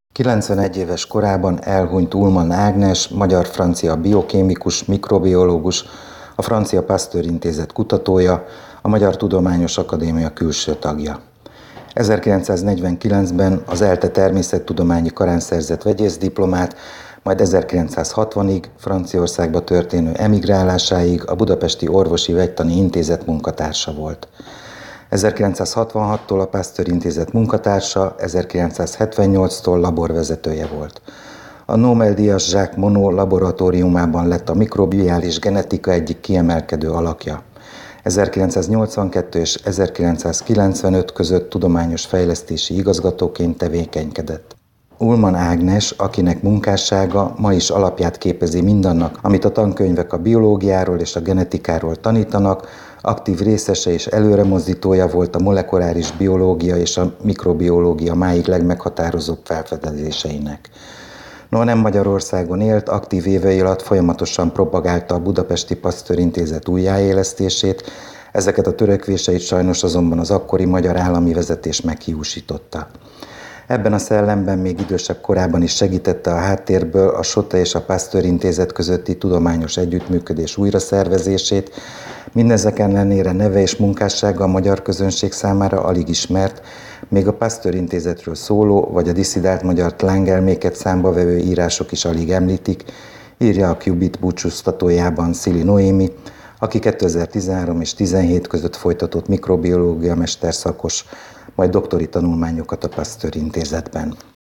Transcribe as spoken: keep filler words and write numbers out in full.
kilencvenegy éves korában elhunyt Ullmann Ágnes, magyar-francia biokémikus, mikrobiológus, a Francia Pasteur Intézet kutatója, a Magyar Tudományos Akadémia külső tagja. ezerkilencszáznegyvenkilencben az ELTE természettudományi karán szerzett vegyészdiplomát, majd ezerkilencszázhatvanig Franciaországba történő emigrálásáig a Budapesti Orvosi Vegytani Intézet munkatársa volt. ezerkilencszázhatvanhattól a Pasteur Intézet munkatársa, ezerkilencszázhetvennyolctól laborvezetője volt. A Nobel-díjas Jacques Monod laboratóriumában lett a mikrobiális genetika egyik kiemelkedő alakja. ezerkilencszáznyolcvankettő és ezerkilencszázkilencvenöt között tudományos fejlesztési igazgatóként tevékenykedett. Ullmann Ágnes, akinek munkássága ma is alapját képezi mindannak, amit a tankönyvek a biológiáról és a genetikáról tanítanak, aktív részese és előremozdítója volt a molekuláris biológia és a mikrobiológia máig legmeghatározóbb felfedezéseinek. Noha nem Magyarországon élt, aktív évei alatt folyamatosan propagálta a Budapesti Pasteur Intézet újjáélesztését, ezeket a törekvéseit sajnos azonban az akkori magyar állami vezetés meghiúsította. Ebben a szellemben még idősebb korában is segítette a háttérből a SOTA és a Pasteur Intézet közötti tudományos együttműködés újraszervezését, mindezek ellenére neve és munkássága a magyar közönség számára alig ismert, még a Pasteur Intézetről szóló vagy a disszidált magyar tlángelméket számba vevő írások is alig említik, írja a Qubit búcsúztatójában Szili Noémi, aki kétezer-tizenhárom és tizenhét között folytatott mikrobiológia mesterszakos, majd doktori tanulmányokat a Pasteur Intézetben.